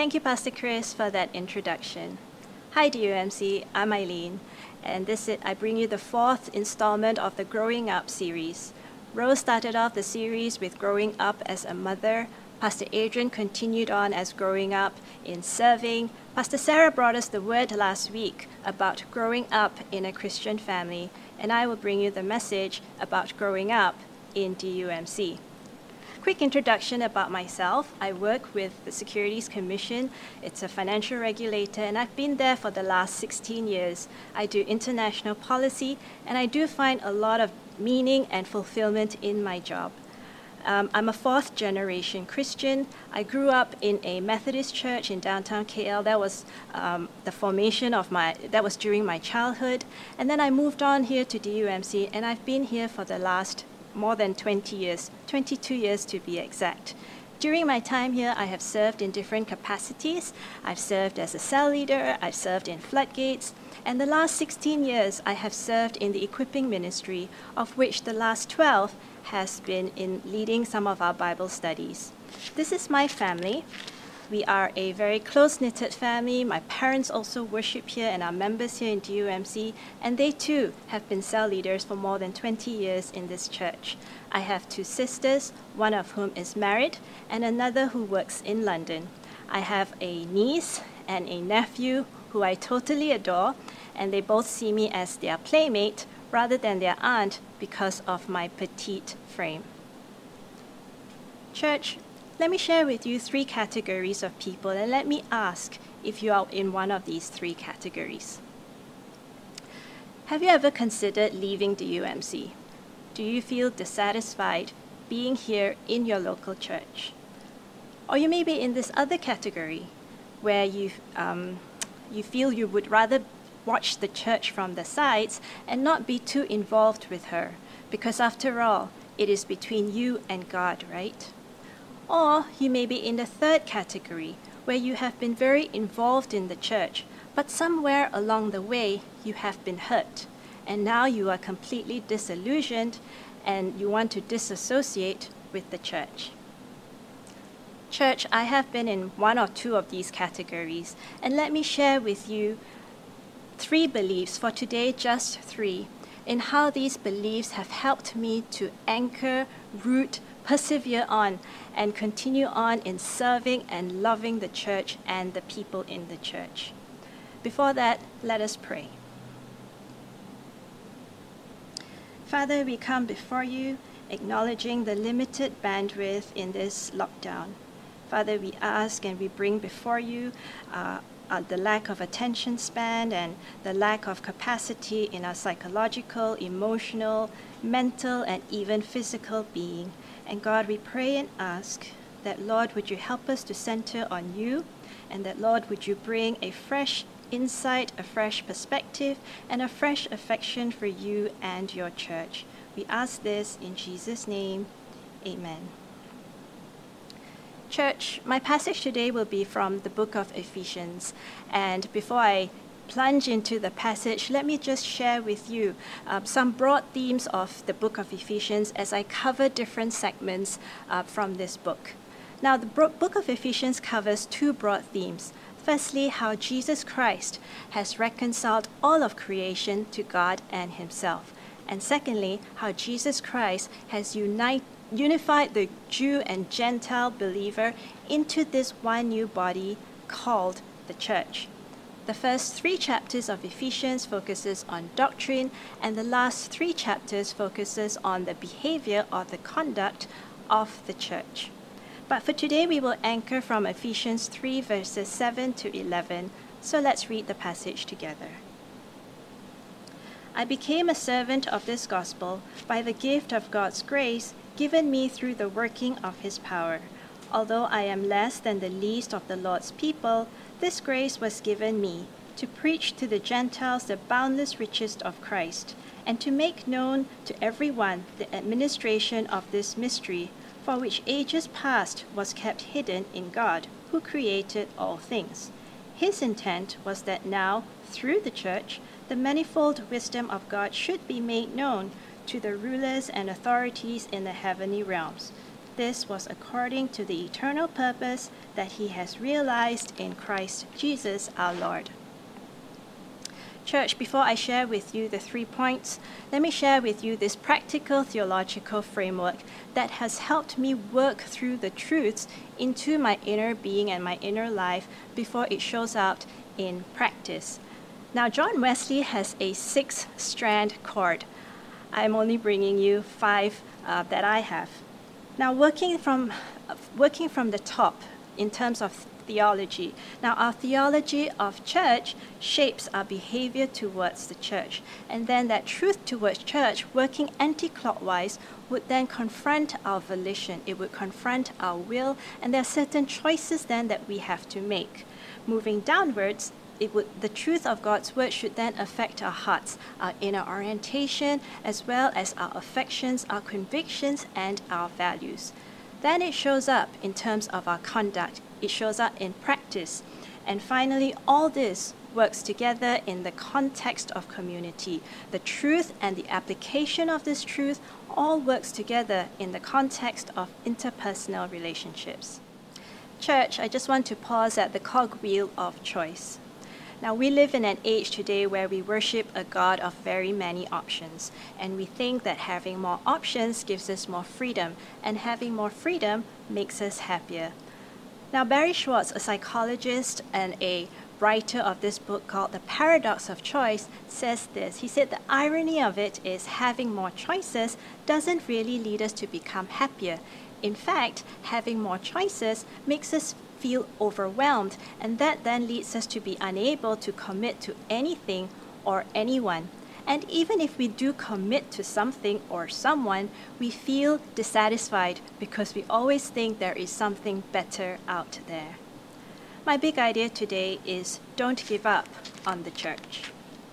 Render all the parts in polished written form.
Thank you, Pastor Chris, for that introduction. Hi, DUMC. I'm Eileen, and I bring you the fourth installment of the Growing Up series. Rose started off the series with growing up as a mother. Pastor Adrian continued on as growing up in serving. Pastor Sarah brought us the word last week about growing up in a Christian family, and I will bring you the message about growing up in DUMC. Quick introduction about myself. I work with the Securities Commission. It's a financial regulator, and I've been there for the last 16 years. I do international policy, and I do find a lot of meaning and fulfillment in my job. I'm a fourth generation Christian. I grew up in a Methodist church in downtown KL. That was that was during my childhood. And then I moved on here to DUMC, and I've been here for the last more than 20 years, 22 years to be exact. During my time here, I have served in different capacities. I've served as a cell leader, I've served in floodgates, and the last 16 years I have served in the equipping ministry, of which the last 12 has been in leading some of our Bible studies. This is my family. We are a very close-knitted family. My parents also worship here and are members here in DUMC, and they too have been cell leaders for more than 20 years in this church. I have two sisters, one of whom is married, and another who works in London. I have a niece and a nephew who I totally adore, and they both see me as their playmate rather than their aunt because of my petite frame. Church, let me share with you 3 categories of people, and let me ask if you are in one of these 3 categories. Have you ever considered leaving DUMC? Do you feel dissatisfied being here in your local church? Or you may be in this other category where you feel you would rather watch the church from the sides and not be too involved with her, because after all, it is between you and God, right? Or you may be in the third category, where you have been very involved in the church, but somewhere along the way you have been hurt, and now you are completely disillusioned and you want to disassociate with the church. Church, I have been in one or two of these categories, and let me share with you 3 beliefs, for today just 3, in how these beliefs have helped me to anchor, root, persevere on, and continue on in serving and loving the church and the people in the church. Before that, let us pray. Father, we come before you, acknowledging the limited bandwidth in this lockdown. Father, we ask and we bring before you the lack of attention span and the lack of capacity in our psychological, emotional, mental, and even physical being. And God, we pray and ask that, Lord, would you help us to center on you, and that, Lord, would you bring a fresh insight, a fresh perspective, and a fresh affection for you and your church. We ask this in Jesus' name. Amen. Church, my passage today will be from the book of Ephesians. And before I plunge into the passage, let me just share with you some broad themes of the book of Ephesians as I cover different segments from this book. Now, the book of Ephesians covers 2 broad themes. Firstly, how Jesus Christ has reconciled all of creation to God and himself. And secondly, how Jesus Christ has unified the Jew and Gentile believer into this one new body called the church. The first 3 chapters of Ephesians focuses on doctrine, and the last 3 chapters focuses on the behavior or the conduct of the church. But for today, we will anchor from Ephesians 3 verses 7 to 11. So let's read the passage together. I became a servant of this gospel by the gift of God's grace given me through the working of his power. Although I am less than the least of the Lord's people, this grace was given me to preach to the Gentiles the boundless riches of Christ, and to make known to everyone the administration of this mystery, for which ages past was kept hidden in God, who created all things. His intent was that now, through the church, the manifold wisdom of God should be made known to the rulers and authorities in the heavenly realms. this was according to the eternal purpose that he has realized in Christ Jesus our Lord. Church, before I share with you the 3 points, let me share with you this practical theological framework that has helped me work through the truths into my inner being and my inner life before it shows up in practice. Now, John Wesley has a 6-strand cord. I'm only bringing you 5 that I have. Now, working from the top in terms of theology. Now, our theology of church shapes our behavior towards the church. And then that truth towards church, working anti-clockwise, would then confront our volition. It would confront our will. And there are certain choices then that we have to make. Moving downwards, the truth of God's word should then affect our hearts, our inner orientation, as well as our affections, our convictions, and our values. Then it shows up in terms of our conduct. It shows up in practice. And finally, all this works together in the context of community. The truth and the application of this truth all works together in the context of interpersonal relationships. Church, I just want to pause at the cogwheel of choice. Now, we live in an age today where we worship a God of very many options, and we think that having more options gives us more freedom, and having more freedom makes us happier. Now, Barry Schwartz, a psychologist and a writer of this book called The Paradox of Choice, says this. He said the irony of it is having more choices doesn't really lead us to become happier. In fact, having more choices makes us feel overwhelmed, and that then leads us to be unable to commit to anything or anyone. And even if we do commit to something or someone, we feel dissatisfied because we always think there is something better out there. My big idea today is don't give up on the church.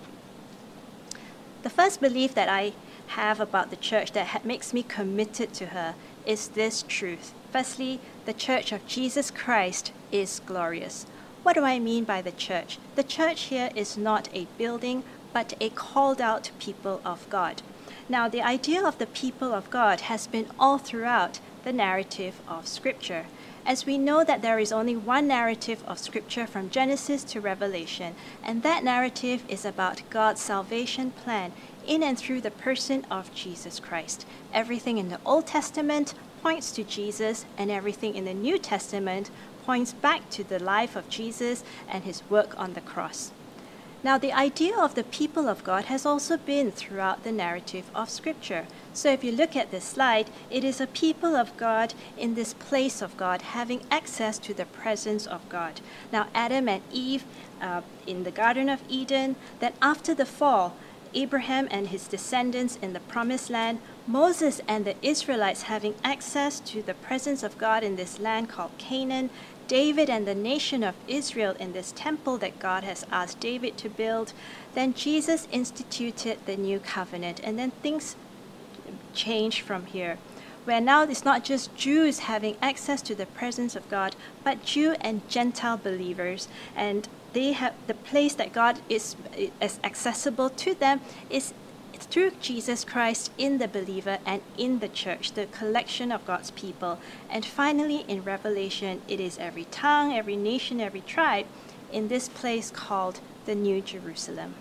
The first belief that I have about the church that makes me committed to her is this truth. Firstly, the Church of Jesus Christ is glorious. What do I mean by the church? The church here is not a building, but a called out people of God. Now, the idea of the people of God has been all throughout the narrative of Scripture. As we know that there is only one narrative of Scripture from Genesis to Revelation, and that narrative is about God's salvation plan in and through the person of Jesus Christ. Everything in the Old Testament points to Jesus, and everything in the New Testament points back to the life of Jesus and his work on the cross. Now, the idea of the people of God has also been throughout the narrative of Scripture. So if you look at this slide, it is a people of God in this place of God, having access to the presence of God. Now, Adam and Eve in the Garden of Eden, then after the fall, Abraham and his descendants in the Promised Land, Moses and the Israelites having access to the presence of God in this land called Canaan, David and the nation of Israel in this temple that God has asked David to build. Then Jesus instituted the new covenant, and then things changed from here, where now it's not just Jews having access to the presence of God, but Jew and Gentile believers, and they have the place that God is accessible to them is through Jesus Christ in the believer and in the church, the collection of God's people. And finally, in Revelation, it is every tongue, every nation, every tribe in this place called the New Jerusalem.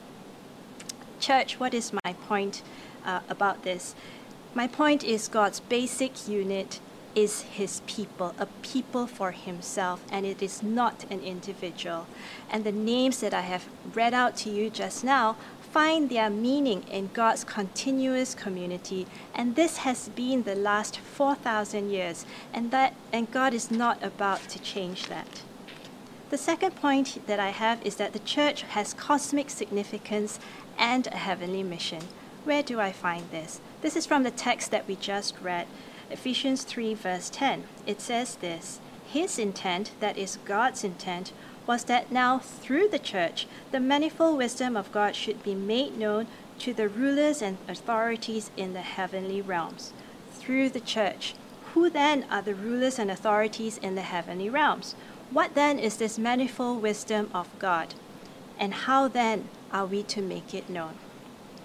Church, what is my point about this? My point is God's basic unit is his people, a people for himself, and it is not an individual. And the names that I have read out to you just now find their meaning in God's continuous community, and this has been the last 4,000 years, and God is not about to change that. The second point that I have is that the church has cosmic significance and a heavenly mission. Where do I find this? This is from the text that we just read, Ephesians 3 verse 10. It says this: his intent, that is God's intent, was that now through the church, the manifold wisdom of God should be made known to the rulers and authorities in the heavenly realms. Through the church. Who then are the rulers and authorities in the heavenly realms? What then is this manifold wisdom of God? And how then are we to make it known?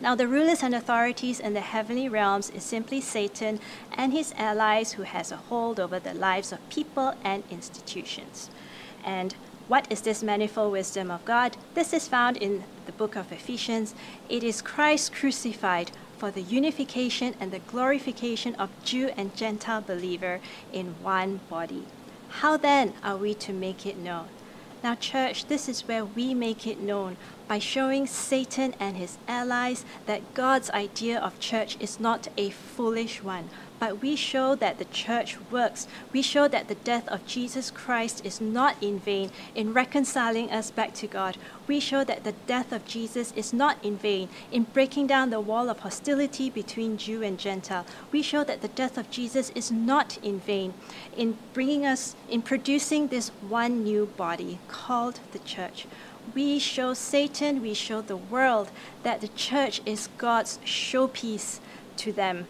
Now, the rulers and authorities in the heavenly realms is simply Satan and his allies who has a hold over the lives of people and institutions. And what is this manifold wisdom of God? This is found in the book of Ephesians. It is Christ crucified for the unification and the glorification of Jew and Gentile believer in one body. How then are we to make it known? Now, church, this is where we make it known by showing Satan and his allies that God's idea of church is not a foolish one, but we show that the church works. We show that the death of Jesus Christ is not in vain in reconciling us back to God. We show that the death of Jesus is not in vain in breaking down the wall of hostility between Jew and Gentile. We show that the death of Jesus is not in vain in producing this one new body called the church. We show Satan, we show the world that the church is God's showpiece to them.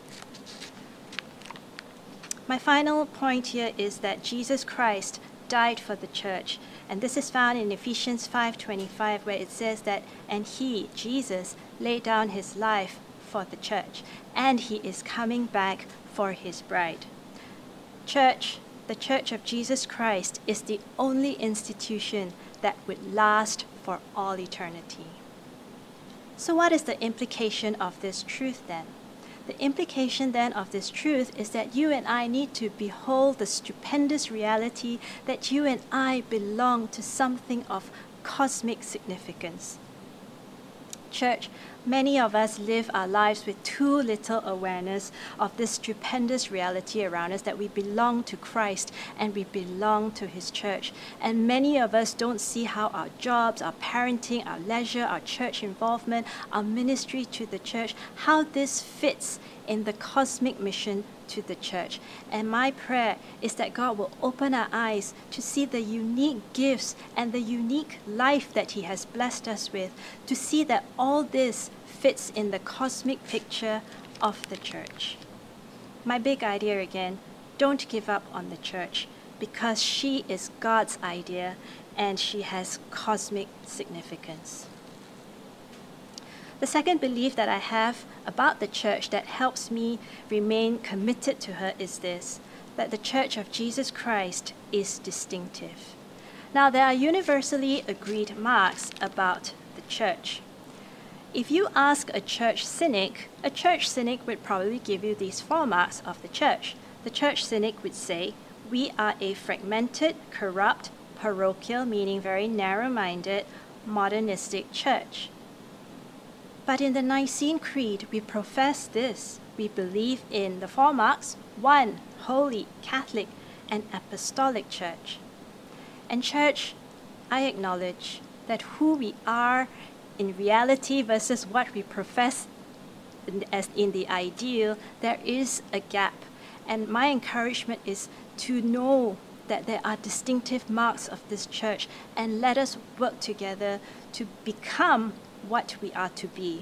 My final point here is that Jesus Christ died for the church. And this is found in Ephesians 5:25, where it says that, and he, Jesus, laid down his life for the church, and he is coming back for his bride. Church, the Church of Jesus Christ is the only institution that would last for all eternity. So what is the implication of this truth then? The implication then of this truth is that you and I need to behold the stupendous reality that you and I belong to something of cosmic significance. Church, many of us live our lives with too little awareness of this stupendous reality around us, that we belong to Christ and we belong to his church. And many of us don't see how our jobs, our parenting, our leisure, our church involvement, our ministry to the church, how this fits in the cosmic mission to the church. And my prayer is that God will open our eyes to see the unique gifts and the unique life that he has blessed us with, to see that all this fits in the cosmic picture of the church. My big idea again, don't give up on the church, because she is God's idea and she has cosmic significance. The second belief that I have about the church that helps me remain committed to her is this, that the Church of Jesus Christ is distinctive. Now, there are universally agreed marks about the church. If you ask a church cynic would probably give you these 4 marks of the church. The church cynic would say, we are a fragmented, corrupt, parochial, meaning very narrow-minded, modernistic church. But in the Nicene Creed, we profess this. We believe in the 4 marks: 1, holy, Catholic, and apostolic church. And church, I acknowledge that who we are in reality versus what we profess as in the ideal, there is a gap. And my encouragement is to know that there are distinctive marks of this church, and let us work together to become what we are to be.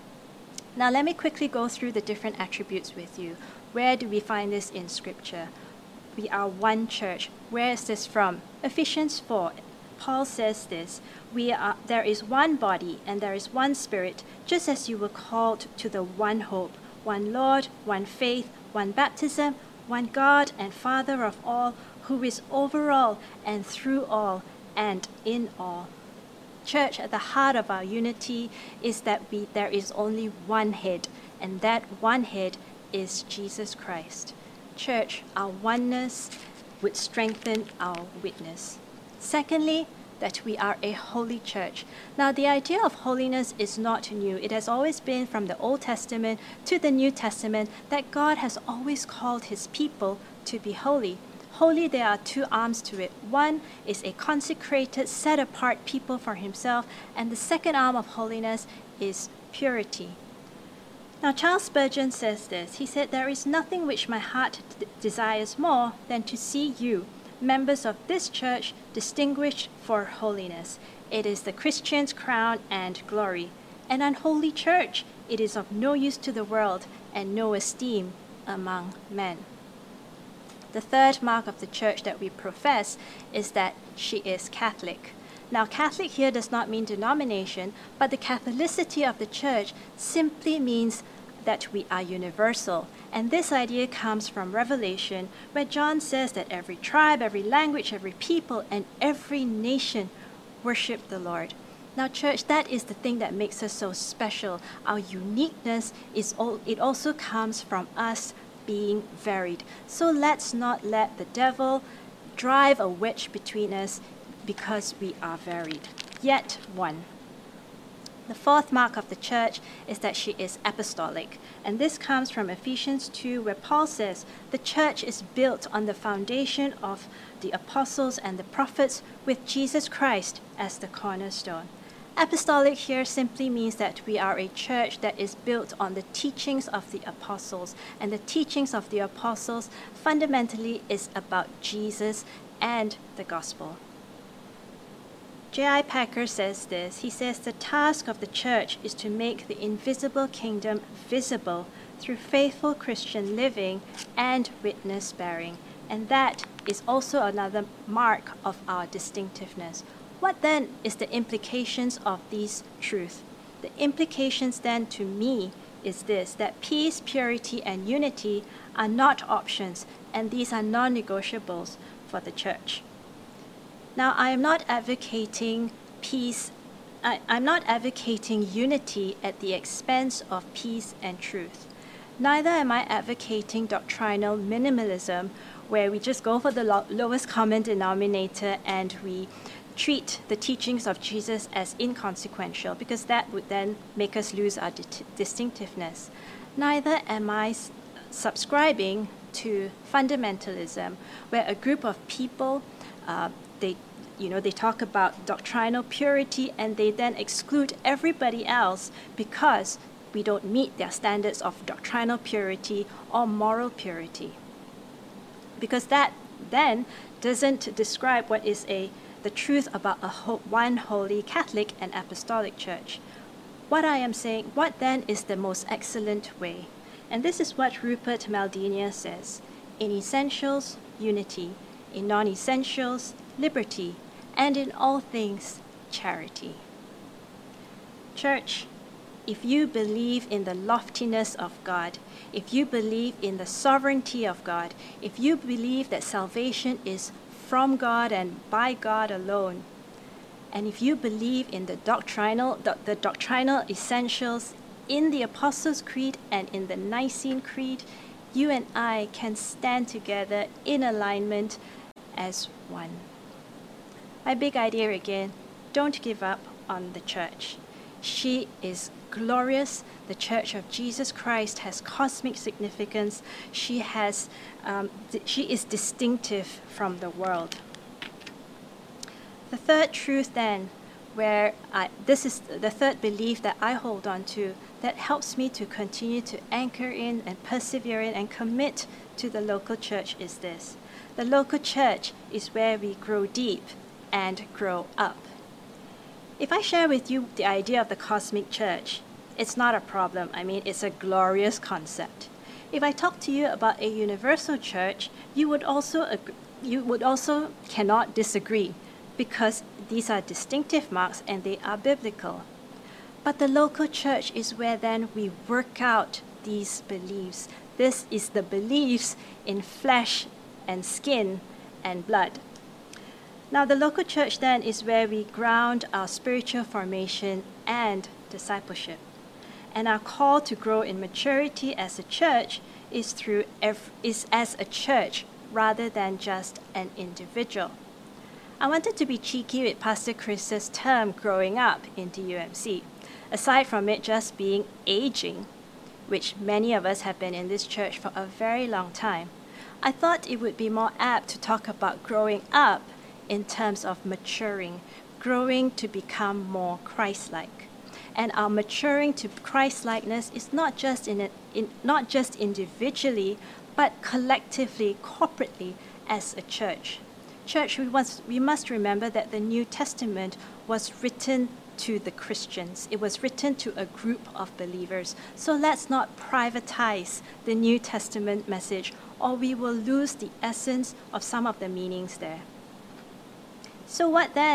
Now let me quickly go through the different attributes with you. Where do we find this in Scripture? We are one church. Where is this from? Ephesians 4. Paul says this, there is one body and there is one Spirit, just as you were called to the one hope, one Lord, one faith, one baptism, one God and Father of all, who is over all and through all and in all. Church, at the heart of our unity is that there is only one head, and that one head is Jesus Christ. Church, our oneness would strengthen our witness. Secondly, that we are a holy church. Now, the idea of holiness is not new. It has always been from the Old Testament to the New Testament that God has always called his people to be holy. Holy, there are 2 arms to it. One is a consecrated, set-apart people for himself, and the second arm of holiness is purity. Now, Charles Spurgeon says this. He said, there is nothing which my heart desires more than to see you, members of this church, distinguished for holiness. It is the Christian's crown and glory. An unholy church, it is of no use to the world and no esteem among men. The third mark of the church that we profess is that she is Catholic. Now, Catholic here does not mean denomination, but the Catholicity of the Church simply means that we are universal. And this idea comes from Revelation, where John says that every tribe, every language, every people, and every nation worship the Lord. Now, church, that is the thing that makes us so special. Our uniqueness it also comes from us being varied. So let's not let the devil drive a wedge between us because we are varied. Yet one. The fourth mark of the church is that she is apostolic. And this comes from Ephesians 2, where Paul says, the church is built on the foundation of the apostles and the prophets with Jesus Christ as the cornerstone. Apostolic here simply means that we are a church that is built on the teachings of the apostles. And the teachings of the apostles fundamentally is about Jesus and the gospel. J.I. Packer says this. He says, the task of the church is to make the invisible kingdom visible through faithful Christian living and witness bearing. And that is also another mark of our distinctiveness. What then is the implications of these truths? The implications then to me is this, that peace, purity, and unity are not options, and these are non-negotiables for the church. Now, I am not advocating peace. I'm not advocating unity at the expense of peace and truth. Neither am I advocating doctrinal minimalism, where we just go for the lowest common denominator and we treat the teachings of Jesus as inconsequential, because that would then make us lose our distinctiveness. Neither am I subscribing to fundamentalism, where a group of people they talk about doctrinal purity and they then exclude everybody else because we don't meet their standards of doctrinal purity or moral purity. Because that then doesn't describe what is the truth about one holy Catholic and Apostolic Church. What I am saying, what then is the most excellent way? And this is what Rupert Maldini says. In essentials, unity. In non-essentials, liberty. And in all things, charity. Church, if you believe in the loftiness of God, if you believe in the sovereignty of God, if you believe that salvation is from God and by God alone, and if you believe in the doctrinal essentials in the Apostles' Creed and in the Nicene Creed, you and I can stand together in alignment as one. My big idea again, don't give up on the church. She is glorious. The Church of Jesus Christ has cosmic significance. She is distinctive from the world. The third truth then, this is the third belief that I hold on to that helps me to continue to anchor in and persevere in and commit to the local church is this. The local church is where we grow deep and grow up. If I share with you the idea of the cosmic church, it's not a problem. I mean, it's a glorious concept. If I talk to you about a universal church, you would also cannot disagree, because these are distinctive marks and they are biblical. But the local church is where then we work out these beliefs. This is the beliefs in flesh and skin and blood. Now, the local church then is where we ground our spiritual formation and discipleship. And our call to grow in maturity as a church is as a church rather than just an individual. I wanted to be cheeky with Pastor Chris's term growing up into UMC. Aside from it just being aging, which many of us have been in this church for a very long time, I thought it would be more apt to talk about growing up in terms of maturing, growing to become more Christ-like. And our maturing to Christ-likeness is not just individually, but collectively, corporately as a church. Church, we must remember that the New Testament was written to the Christians. It was written to a group of believers. So let's not privatize the New Testament message, or we will lose the essence of some of the meanings there. So what then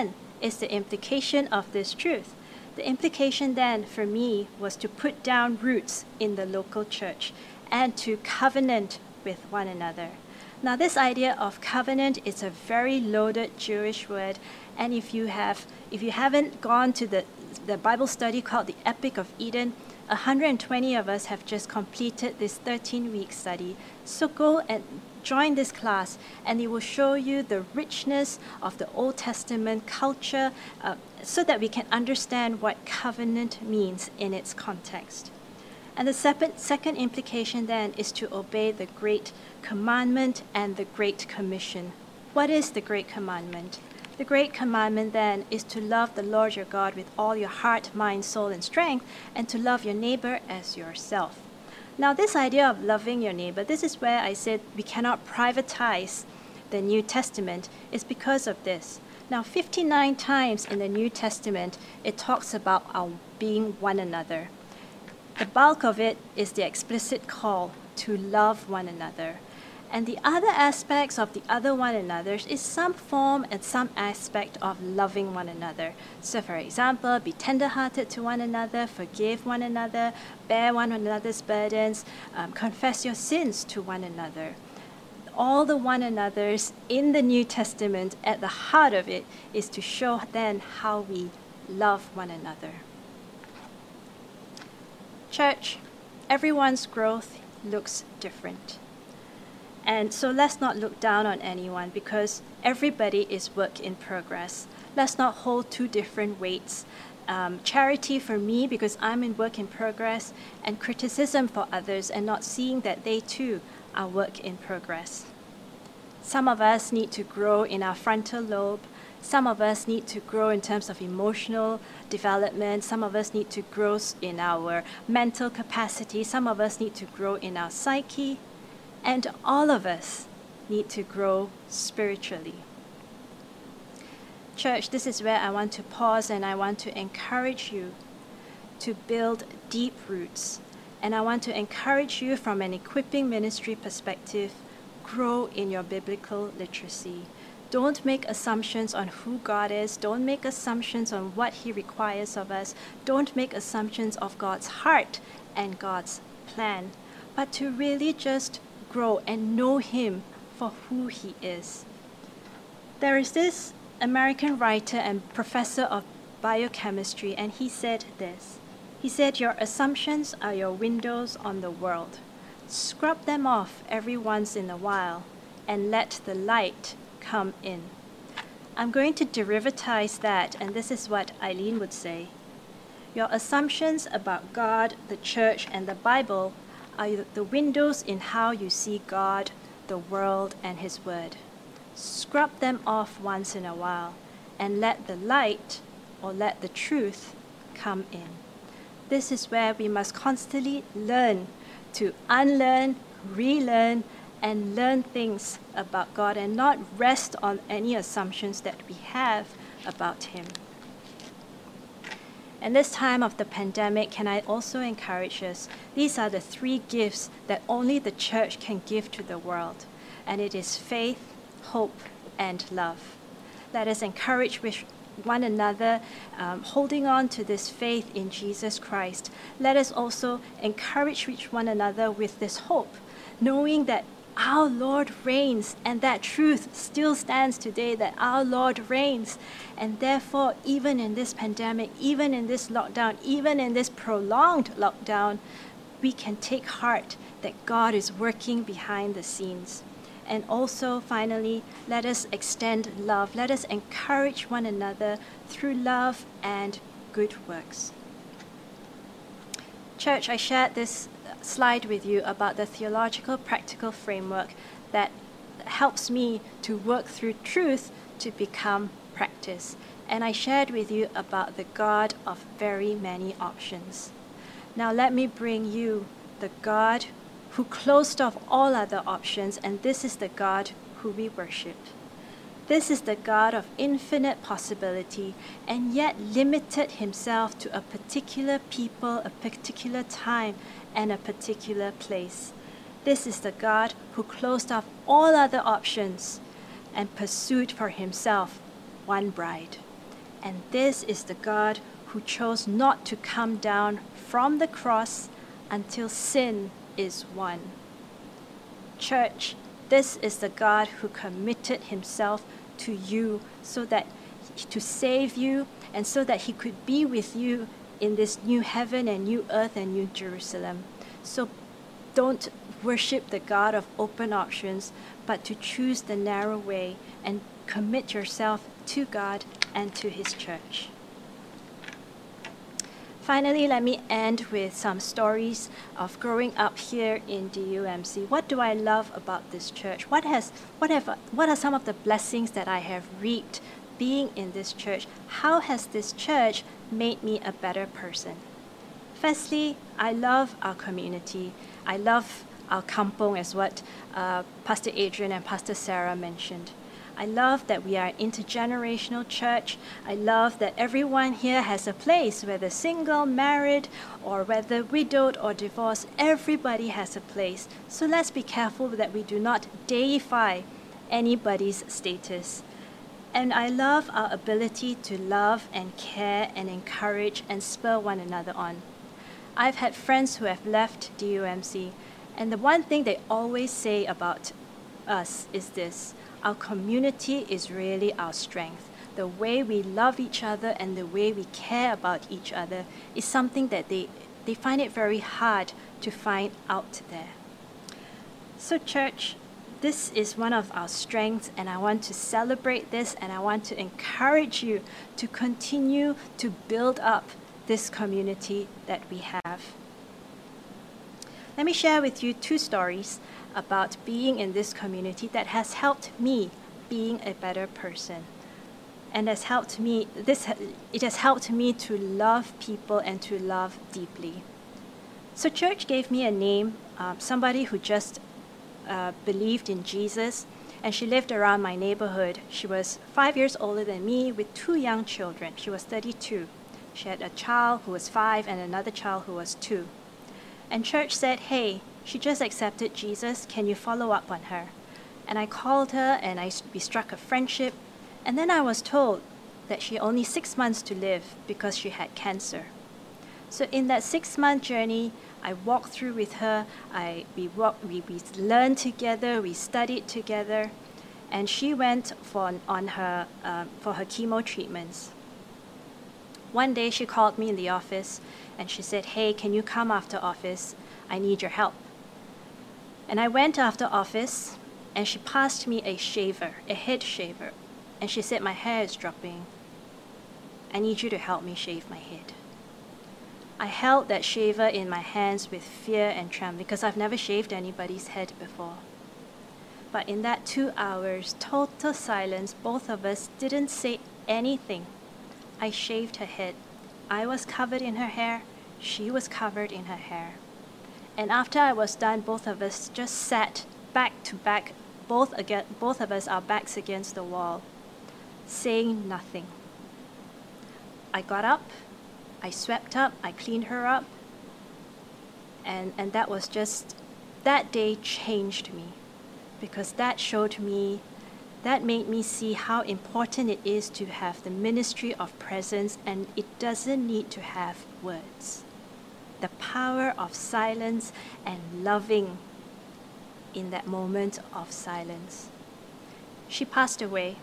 is the implication of this truth? The implication then for me was to put down roots in the local church and to covenant with one another. Now, this idea of covenant is a very loaded Jewish word, and if you haven't gone to the Bible study called the Epic of Eden, 120 of us have just completed this 13-week study. So go and join this class, and it will show you the richness of the Old Testament culture so that we can understand what covenant means in its context. And the second implication then is to obey the Great Commandment and the Great Commission. What is the Great Commandment? The Great Commandment then is to love the Lord your God with all your heart, mind, soul, and strength, and to love your neighbor as yourself. Now, this idea of loving your neighbor, this is where I said we cannot privatize the New Testament, is because of this. Now, 59 times in the New Testament, it talks about our being one another. The bulk of it is the explicit call to love one another. And the other aspects of the other one another's is some form and some aspect of loving one another. So for example, be tender-hearted to one another, forgive one another, bear one another's burdens, confess your sins to one another. All the one another's in the New Testament, at the heart of it, is to show then how we love one another. Church, everyone's growth looks different. And so let's not look down on anyone, because everybody is work in progress. Let's not hold two different weights. Charity for me, because I'm in work in progress, and criticism for others, and not seeing that they too are work in progress. Some of us need to grow in our frontal lobe. Some of us need to grow in terms of emotional development. Some of us need to grow in our mental capacity. Some of us need to grow in our psyche. And all of us need to grow spiritually. Church, this is where I want to pause, and I want to encourage you to build deep roots. And I want to encourage you from an equipping ministry perspective, grow in your biblical literacy. Don't make assumptions on who God is. Don't make assumptions on what He requires of us. Don't make assumptions of God's heart and God's plan, but to really just grow and know Him for who He is. There is this American writer and professor of biochemistry, and he said this. He said, "Your assumptions are your windows on the world. Scrub them off every once in a while and let the light come in." I'm going to derivatize that, and this is what Eileen would say. Your assumptions about God, the church, and the Bible are the windows in how you see God, the world, and His Word. Scrub them off once in a while and let the light, or let the truth, come in. This is where we must constantly learn to unlearn, relearn, and learn things about God, and not rest on any assumptions that we have about Him. In this time of the pandemic, can I also encourage us? These are the three gifts that only the church can give to the world, and it is faith, hope, and love. Let us encourage one another, holding on to this faith in Jesus Christ. Let us also encourage one another with this hope, knowing that our Lord reigns, and that truth still stands today, that our Lord reigns. And therefore, even in this pandemic, even in this lockdown, even in this prolonged lockdown, we can take heart that God is working behind the scenes. And also, finally, let us extend love. Let us encourage one another through love and good works. Church, I shared this slide with you about the theological practical framework that helps me to work through truth to become practice. And I shared with you about the God of very many options. Now let me bring you the God who closed off all other options, and this is the God who we worship. This is the God of infinite possibility, and yet limited Himself to a particular people, a particular time, and a particular place. This is the God who closed off all other options and pursued for Himself one bride. And this is the God who chose not to come down from the cross until sin is won. Church, this is the God who committed himself to you so that to save you and so that he could be with you in this new heaven and new earth and new Jerusalem. So don't worship the God of open options, but to choose the narrow way and commit yourself to God and to his church. Finally, let me end with some stories of growing up here in DUMC. What do I love about this church? What are some of the blessings that I have reaped being in this church? How has this church made me a better person? Firstly, I love our community. I love our kampong, as what Pastor Adrian and Pastor Sarah mentioned. I love that we are an intergenerational church. I love that everyone here has a place, whether single, married, or whether widowed or divorced, everybody has a place. So let's be careful that we do not deify anybody's status. And I love our ability to love and care and encourage and spur one another on. I've had friends who have left DUMC, and the one thing they always say about us is this: our community is really our strength. The way we love each other and the way we care about each other is something that they find it very hard to find out there. So church, this is one of our strengths, and I want to celebrate this, and I want to encourage you to continue to build up this community that we have. Let me share with you two stories about being in this community that has helped me being a better person. And has helped me, it has helped me to love people and to love deeply. So church gave me a name, somebody who just believed in Jesus, and she lived around my neighborhood. She was 5 years older than me with 2 young children. She was 32. She had a child who was 5 and another child who was 2. And church said, hey, she just accepted Jesus. Can you follow up on her? And I called her, and we struck a friendship. And then I was told that she had only 6 months to live because she had cancer. So in that 6-month journey, I walked through with her. We learned together, we studied together, and she went for her chemo treatments. One day she called me in the office and she said, hey, can you come after office? I need your help. And I went after office, and she passed me a shaver, a head shaver, and she said, my hair is dropping. I need you to help me shave my head. I held that shaver in my hands with fear and trembling because I've never shaved anybody's head before. But in that 2 hours, total silence, both of us didn't say anything. I shaved her head. I was covered in her hair. She was covered in her hair. And after I was done, both of us just sat back to back, both of us, our backs against the wall, saying nothing. I got up, I swept up, I cleaned her up, and that was just, that day changed me, because that made me see how important it is to have the ministry of presence, and it doesn't need to have words. The power of silence and loving in that moment of silence. She passed away,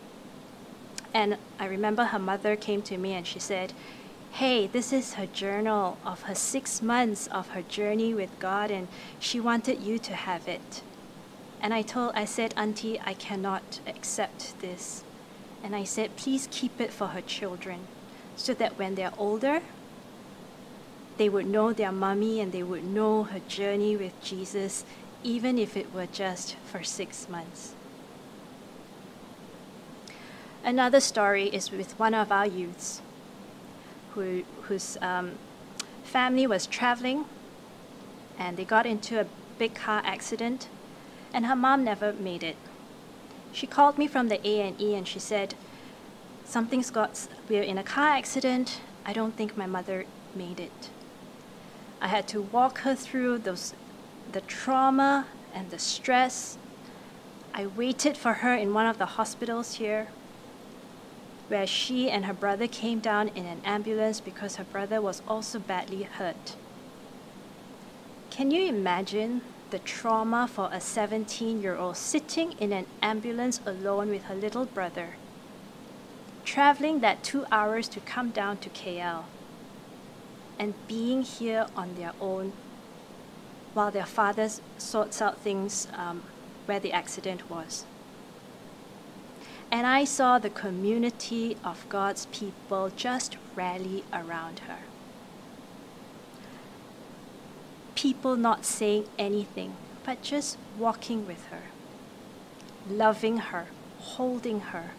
and I remember her mother came to me and she said, hey, this is her journal of her 6 months of her journey with God, and she wanted you to have it. And I said, Auntie, I cannot accept this. And I said, please keep it for her children, so that when they're older, they would know their mommy and they would know her journey with Jesus, even if it were just for 6 months. Another story is with one of our youths whose family was traveling, and they got into a big car accident, and her mom never made it. She called me from the A&E and she said, we're in a car accident. I don't think my mother made it. I had to walk her through the trauma and the stress. I waited for her in one of the hospitals here. where she and her brother came down in an ambulance because her brother was also badly hurt. Can you imagine the trauma for a 17-year-old sitting in an ambulance alone with her little brother, traveling that 2 hours to come down to KL, and being here on their own while their father sorts out things where the accident was? And I saw the community of God's people just rally around her. People not saying anything, but just walking with her, loving her, holding her.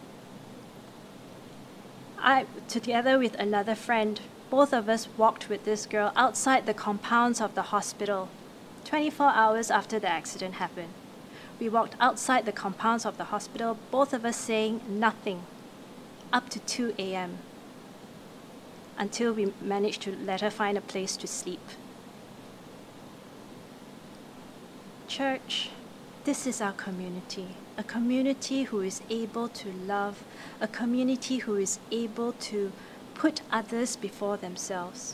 I, together with another friend, both of us walked with this girl outside the compounds of the hospital 24 hours after the accident happened. We walked outside the compounds of the hospital, both of us saying nothing, up to 2 a.m., until we managed to let her find a place to sleep. Church, this is our community, a community who is able to love, a community who is able to put others before themselves.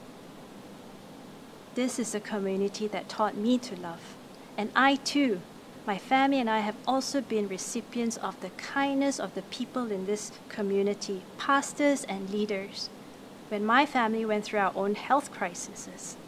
This is a community that taught me to love, and I too, my family and I have also been recipients of the kindness of the people in this community, pastors and leaders, when my family went through our own health crises.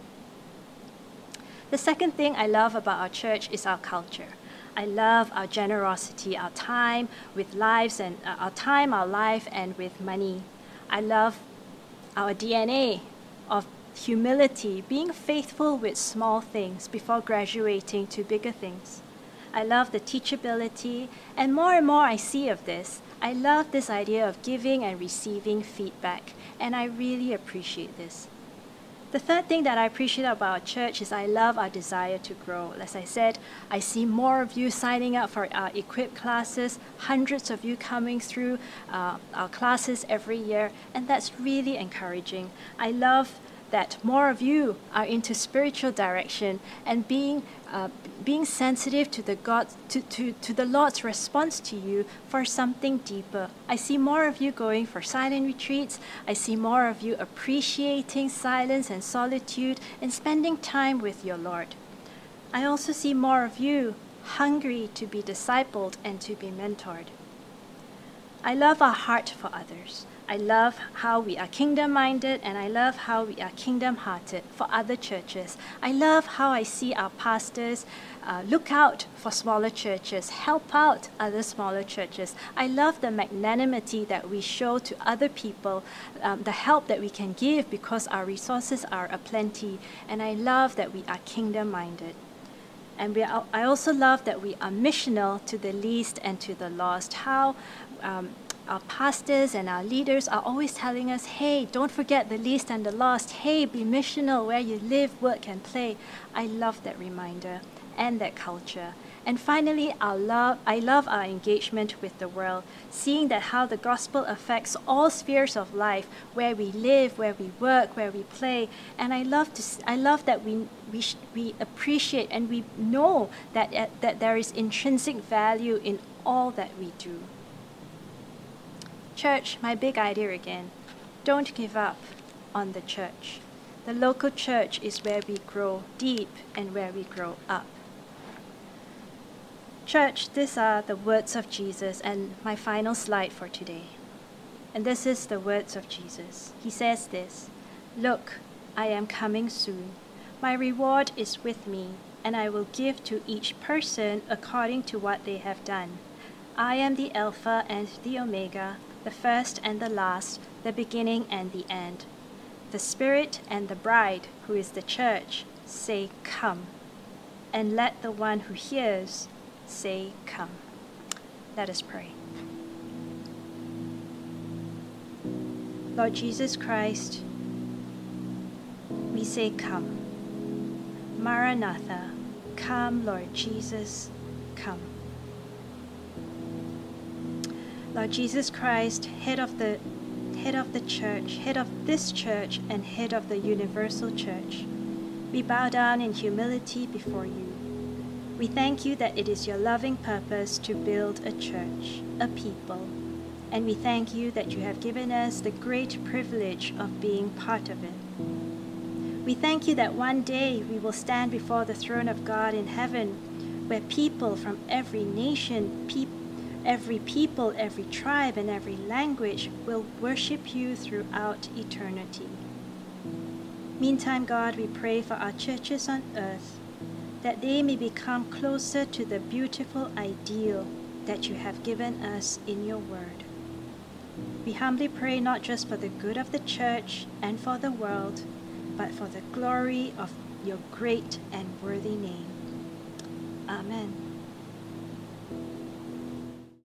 The second thing I love about our church is our culture. I love our generosity, our time with lives and our life, and with money. I love our DNA of humility, being faithful with small things before graduating to bigger things. I love the teachability, and more I see of this. I love this idea of giving and receiving feedback, and I really appreciate this. The third thing that I appreciate about our church is I love our desire to grow. As I said, I see more of you signing up for our Equip classes, hundreds of you coming through our classes every year, and that's really encouraging. I love that more of you are into spiritual direction and being sensitive to the Lord's response to you for something deeper. I see more of you going for silent retreats. I see more of you appreciating silence and solitude and spending time with your Lord. I also see more of you hungry to be discipled and to be mentored. I love our heart for others. I love how we are kingdom-minded, and I love how we are kingdom-hearted for other churches. I love how I see our pastors look out for smaller churches, help out other smaller churches. I love the magnanimity that we show to other people, the help that we can give because our resources are aplenty, and I love that we are kingdom-minded. And I also love that we are missional to the least and to the lost, how our pastors and our leaders are always telling us, hey, don't forget the least and the lost. Hey, be missional where you live, work, and play. I love that reminder and that culture. And finally, I love our engagement with the world, seeing that how the gospel affects all spheres of life, where we live, where we work, where we play. And I love that we appreciate and we know that there is intrinsic value in all that we do. Church, my big idea again, don't give up on the church. The local church is where we grow deep and where we grow up. Church, these are the words of Jesus and my final slide for today. And this is the words of Jesus. He says this, "Look, I am coming soon. My reward is with me, and I will give to each person according to what they have done. I am the Alpha and the Omega, the first and the last, the beginning and the end." The Spirit and the bride, who is the church, say, "Come." And let the one who hears say, "Come." Let us pray. Lord Jesus Christ, we say, "Come." Maranatha, come, Lord Jesus, come. Lord Jesus Christ, head of the church, head of this church, and head of the universal church, we bow down in humility before you. We thank you that it is your loving purpose to build a church, a people. and we thank you that you have given us the great privilege of being part of it. We thank you that one day we will stand before the throne of God in heaven, where people from every nation, every people, every tribe, and every language will worship you throughout eternity. Meantime, God, we pray for our churches on earth, that they may become closer to the beautiful ideal that you have given us in your word. We humbly pray not just for the good of the church and for the world, but for the glory of your great and worthy name. Amen.